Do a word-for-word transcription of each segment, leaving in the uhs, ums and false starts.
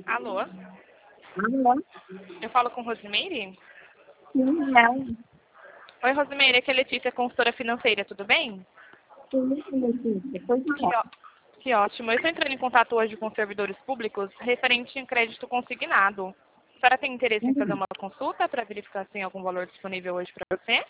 Alô? Alô? Eu falo com Rosimeire? Sim, não. Oi, Rosimeire, aqui é Letícia, consultora financeira, tudo bem? Tudo bem, Letícia. Pois Que, não. ó- que ótimo. Eu estou entrando em contato hoje com servidores públicos referente em crédito consignado. A senhora tem interesse em fazer Hum, uma consulta para verificar se tem algum valor disponível hoje para você?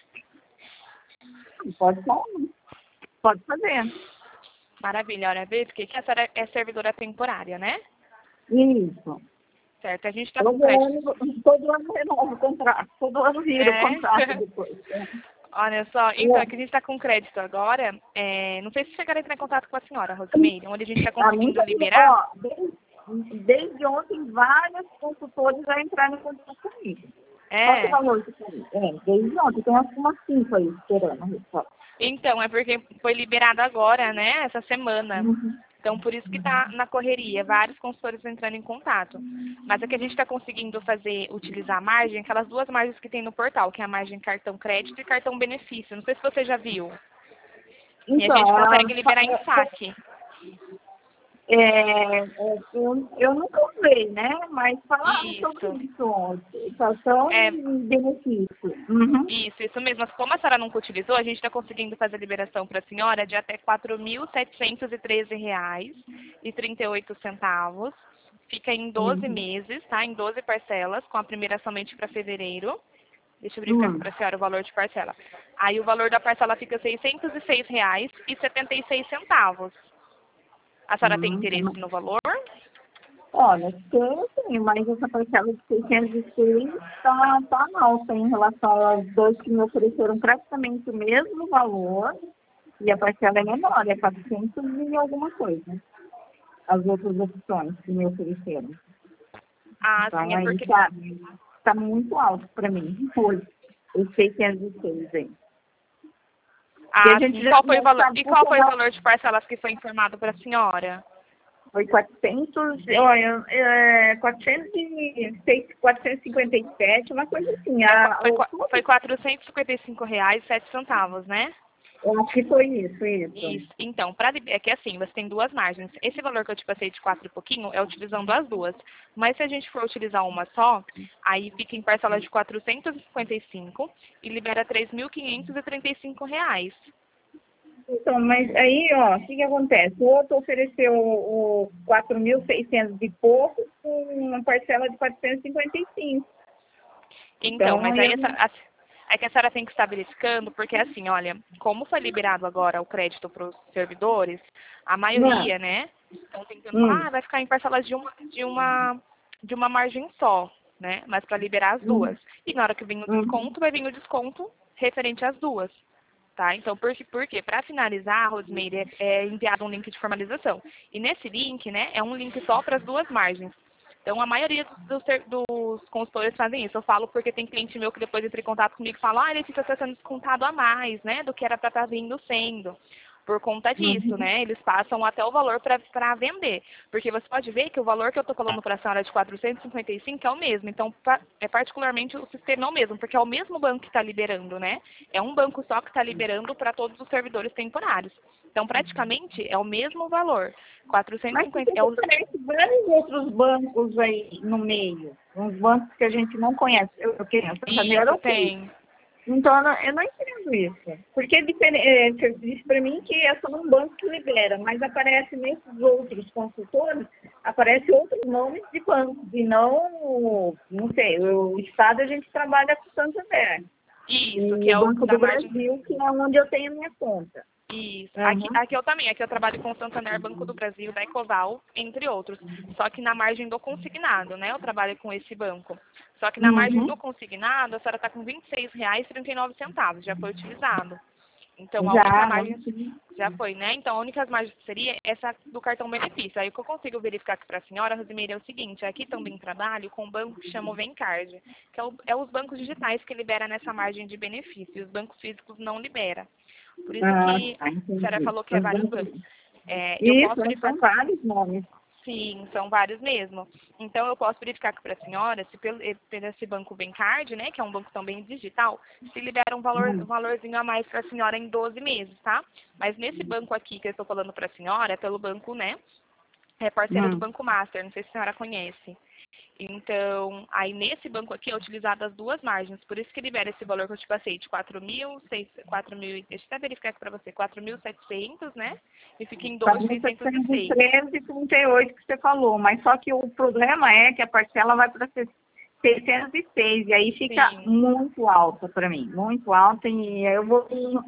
Pode fazer. Pode fazer. Maravilha, olha, vê porque que a senhora é servidora temporária, né? Isso. Certo, a gente está com Todo crédito. ano, todo ano renova o contrato. Todo ano vira o É. contrato depois. É. Olha só, então, é que a gente está com crédito agora. É, não sei se chegaram a entrar em contato com a senhora, Rosimeire, onde a gente está A mim, conseguindo tá- liberar. ó, desde, desde ontem, vários consultores já entraram em contato comigo. Qual que é o É. valor que tem? É, desde ontem. Tem umas umas cinco aí esperando a resposta. Então, é porque foi liberado agora, né, essa semana. Uhum. Então, por isso que está na correria, vários consultores entrando em contato. Mas é que a gente está conseguindo fazer, utilizar a margem, aquelas duas margens que tem no portal, que é a margem cartão crédito e cartão benefício. Não sei se você já viu. E a Então, gente ela, consegue liberar em saque. É, é, eu, eu nunca usei, né? Mas falaram sobre Isso. isso ontem. Só são É, benefícios. Uhum. isso, isso mesmo. Mas como a senhora nunca utilizou, a gente está conseguindo fazer a liberação para a senhora de até quatro mil setecentos e treze reais e trinta e oito centavos. Fica em doze Uhum. meses, tá? Em doze parcelas, com a primeira somente para fevereiro. Deixa eu verificar aqui Uhum. para a senhora o valor de parcela. Aí o valor da parcela fica seiscentos e seis reais e setenta e seis centavos. A senhora tem Uhum. interesse no valor? Olha, tenho sim, mas essa parcela de seiscentos e seis está tá alta em relação aos dois que me ofereceram praticamente o mesmo valor e a parcela é menor, é quatrocentos e alguma coisa. As outras opções que me ofereceram. Ah, sim, Então é aí porque. tá, tá muito alto para mim, hoje, os seiscentos e seis aí. E a Ah, gente sim. já Qual foi o não valor? sabe E qual foi o funcionar. valor de parcelas que foi informado para a senhora? Foi quatrocentos, olha, é, quatrocentos e seis, quatrocentos e cinquenta e sete, uma coisa assim. É, qua- A, foi, o, qua- tudo, foi quatrocentos e cinquenta e cinco reais e sete centavos, né? eu acho que foi isso, isso. Isso. Então, pra, li- é que assim, você tem duas margens. Esse valor que eu te passei de quatro e pouquinho é utilizando as duas. Mas se a gente for utilizar uma só, aí fica em parcela de quatrocentos e cinquenta e cinco e libera três mil quinhentos e trinta e cinco reais. Então, mas aí, ó, o que que acontece? O outro ofereceu o quatro mil e seiscentos e pouco com uma parcela de quatrocentos e cinquenta e cinco. Então, Então, mas aí eu... essa, a- é que a senhora tem que estar verificando, porque assim, olha, como foi liberado agora o crédito para os servidores, a Não. maioria, né, estão tentando falar, Hum, ah, vai ficar em parcelas de uma, de uma, de uma margem só, né, mas para liberar as hum, duas. E na hora que vem o hum. desconto, vai vir o desconto referente às duas. Tá? Então, por, quê? por quê? Para finalizar, Rosemary, é, é enviado um link de formalização. E nesse link, né, é um link só para as duas margens. Então, a maioria dos, ser- dos consultores fazem isso. Eu falo porque tem cliente meu que depois entra em contato comigo e fala, ah, ele fica sendo descontado a mais, né, do que era para estar vindo sendo. Por conta disso, Uhum. né? Eles passam até o valor para vender. Porque você pode ver que o valor que eu estou falando para a senhora de quatrocentos e cinquenta e cinco é o mesmo. Então, pa- é particularmente o sistema é o mesmo, porque é o mesmo banco que está liberando, né? É um banco só que está liberando para todos os servidores temporários. Então, praticamente, é o mesmo valor. Mas se quatrocentos e cinquenta você é o, aparece vários outros bancos aí no meio, uns bancos que a gente não conhece, eu, eu conheço, Santander, isso, ok. tem. Então, eu não, eu não entendo isso. Porque é diferente, é, você disse para mim que é só um banco que libera, mas aparece nesses outros consultores, aparece outros nomes de bancos, e não, não sei, o Estado a gente trabalha com Santander. Isso, que E o é o Banco da do margem. Brasil, que é onde eu tenho a minha conta. Isso. Aqui, Uhum. aqui eu também. Aqui eu trabalho com o Santander, Banco do Brasil, da Ecoval, entre outros. Só que na margem do consignado, né? Eu trabalho com esse banco. Só que na margem do Uhum. consignado, a senhora está com vinte e seis reais e trinta e nove centavos. Já foi utilizado. Então, a única Já, margem sim. já foi, né? Então, a única margem seria essa do cartão benefício. Aí, o que eu consigo verificar aqui para a senhora, Rosimeire, é o seguinte. Aqui também trabalho com um banco que chama o Vencard, que é, o, é os bancos digitais que libera nessa margem de benefício. Os bancos físicos não liberam. Por isso Ah, que tá, a senhora entendi. falou que é Os vários bancos... bancos. É, eu Isso, posso verificar. são vários nomes. Sim, são vários mesmo. Então, eu posso verificar aqui para a senhora, se pelo, eh, pelo esse banco Bancard, né, que é um banco também digital, se libera um, valor, um Hum. valorzinho a mais para a senhora em doze meses, tá? Mas nesse banco aqui que eu estou falando para a senhora, é pelo banco, né, é parceira do Hum. Banco Master, não sei se a senhora conhece. Então, aí nesse banco aqui é utilizado as duas margens, por isso que libera esse valor que eu te passei de quatro mil, quatro mil, deixa eu até verificar aqui para você, quatro mil e setecentos, né? E fica em dois mil seiscentos e seis. quatrocentos e trinta e oito que você falou, mas só que o problema é que a parcela vai para seiscentos e seis, e aí fica Sim. muito alta para mim, muito alta, e aí eu vou...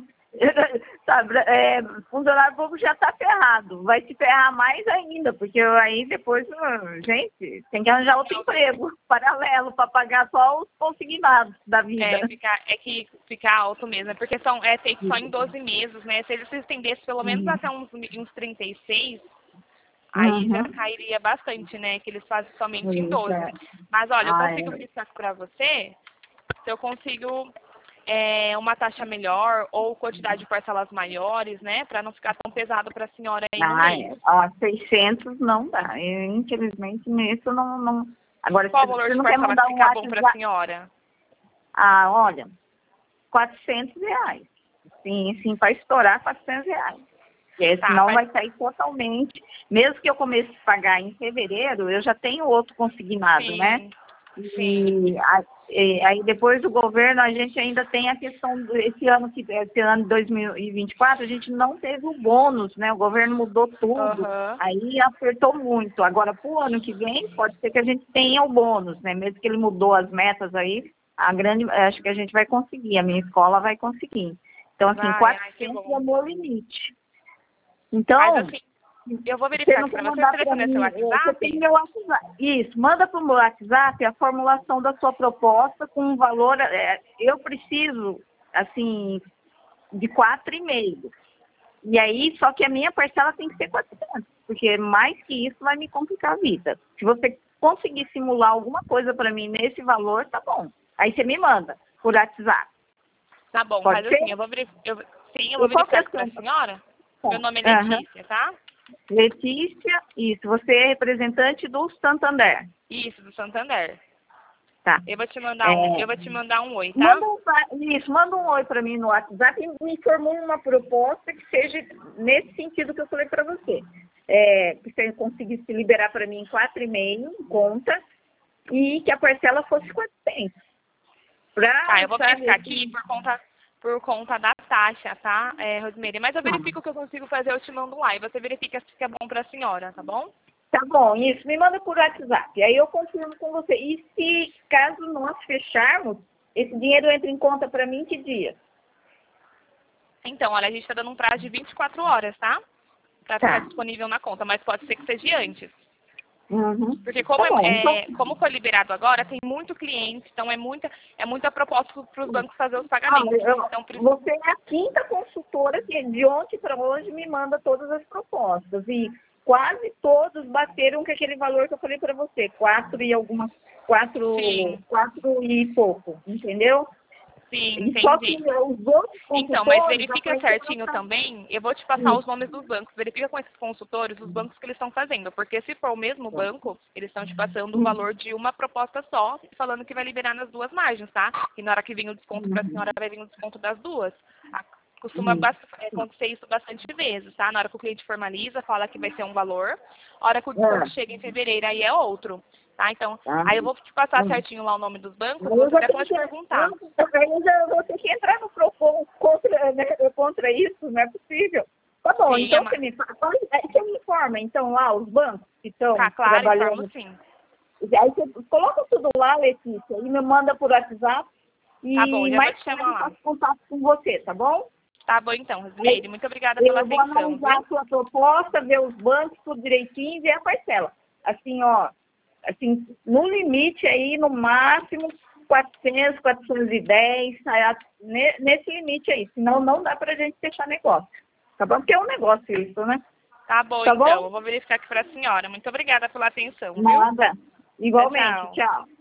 Sabe, é, funcionário público já está ferrado, vai se ferrar mais ainda, porque aí depois, gente, tem que arranjar outro emprego paralelo para pagar só os consignados da vida. É, fica, é que fica alto mesmo, é porque são, é feito só em doze meses, né? Se eles se estendessem pelo menos Uhum. até uns, uns trinta e seis, aí já Uhum. cairia bastante, né? Que eles fazem somente em Isso, doze. é. Mas olha, eu Ah, consigo é. fixar para você, se eu consigo é, uma taxa melhor ou quantidade de parcelas maiores, né? Para não ficar tão pesado para a senhora aí no Ah, mês. é. Ó, seiscentos não dá. Eu, infelizmente, nisso não, não... Agora, Qual o você valor de não quer parcela que mandar um fica bom para a WhatsApp? senhora? Ah, olha, quatrocentos reais. Sim, sim, para estourar quatrocentos reais. Porque Tá, senão mas... vai sair totalmente. Mesmo que eu comece a pagar em fevereiro, eu já tenho outro consignado, Sim, né? sim. E a- e aí depois do governo a gente ainda tem a questão desse ano que esse ano de dois mil e vinte e quatro a gente não teve o bônus, né? O governo mudou tudo, Aham. aí apertou muito. Agora para o ano que vem pode ser que a gente tenha o bônus, né? Mesmo que ele mudou as metas aí, a grande acho que a gente vai conseguir, a minha escola vai conseguir. Então assim, Vai, ai, que quatrocentos é bom. o meu limite. Mas Então, assim, eu vou você verificar não aqui quer para você. mandar Esse para telefone é seu mim, é, você tem WhatsApp? meu WhatsApp. Isso, manda para o meu WhatsApp a formulação da sua proposta com um valor, é, eu preciso, assim, de quatro e meio. E aí, só que a minha parcela tem que ser quatrocentos, porque mais que isso vai me complicar a vida. Se você conseguir simular alguma coisa para mim nesse valor, tá bom. Aí você me manda por WhatsApp. Tá bom, Pode mas ser? assim, eu vou verificar. Eu... Sim, eu vou E qual que verificar é aqui o para a seu... senhora. Meu nome é Aham. Letícia, tá? Letícia, isso. Você é representante do Santander. Isso, do Santander. Tá. Eu vou te mandar um, É, eu vou te mandar um oi, tá? manda um, pa- isso, manda um oi para mim no WhatsApp e me formule uma proposta que seja nesse sentido que eu falei para você. É, que você conseguisse liberar para mim quatro e meio em conta e que a parcela fosse quatrocentos. Pra, Tá, eu vou sabe, verificar assim, aqui por conta, por conta da taxa, tá, é, Rosemary? Mas eu tá. verifico o que eu consigo fazer, eu te mando um lá. E você verifica se fica bom para a senhora, tá bom? Tá bom, isso, me manda por WhatsApp. Aí eu confirmo com você. E se, caso nós fecharmos, esse dinheiro entra em conta para mim que dia? Então, olha, a gente está dando um prazo de vinte e quatro horas, tá? Para ficar Tá. disponível na conta, mas pode ser que seja antes. Uhum. Porque como, Tá bom, então... é, é, como foi liberado agora, tem muito cliente, então é muita, é muita proposta para os bancos fazer os Ah, pagamentos. eu- Então, por isso- você é a quinta consultora que de ontem para hoje me manda todas as propostas. E quase todos bateram com aquele valor que eu falei para você, quatro e alguma, quatro, sim, quatro e pouco, entendeu? sim, E só que entendi. os outros Então, mas consultores, a verifica parcela certinho tá... também, eu vou te passar os nomes dos bancos, verifica com esses consultores os bancos que eles estão fazendo, porque se for o mesmo banco, eles estão te passando o valor de uma proposta só, falando que vai liberar nas duas margens, tá? E na hora que vem o desconto para a senhora, vai vir o desconto das duas. A- Costuma bas- é, acontecer isso bastante vezes, tá? Na hora que o cliente formaliza, fala que vai ser um valor, a hora que o desconto É, chega em fevereiro, aí é outro, tá? Então, tá. aí eu vou te passar Hum. certinho lá o nome dos bancos, Aí eu você já até tenho pode que, perguntar. aí eu já vou ter que entrar no PROCON contra, né, contra isso, não é possível. Tá bom, Sim, é então ma- você me, fa- aí você me informa, então, lá, os bancos que estão tá claro, informo trabalhando. sim. Aí você coloca tudo lá, Letícia, e me manda por WhatsApp, Tá bom, e já vou mais te tarde chamar eu lá. faço contato com você, tá bom? Tá bom então, Aí Rosimeire. Muito obrigada pela eu vou atenção, analisar a viu? sua proposta, ver os bancos, tudo direitinho e ver a parcela. Assim, ó, assim, no limite aí, no máximo, quatrocentos, quatrocentos e dez, tá? Ne- nesse limite aí, senão não dá pra gente fechar negócio. Tá bom? Porque é um negócio isso, né? Tá bom Tá então, bom? eu vou verificar aqui para a senhora. Muito obrigada pela atenção, viu? Nada. Tchau, Igualmente, tchau. tchau.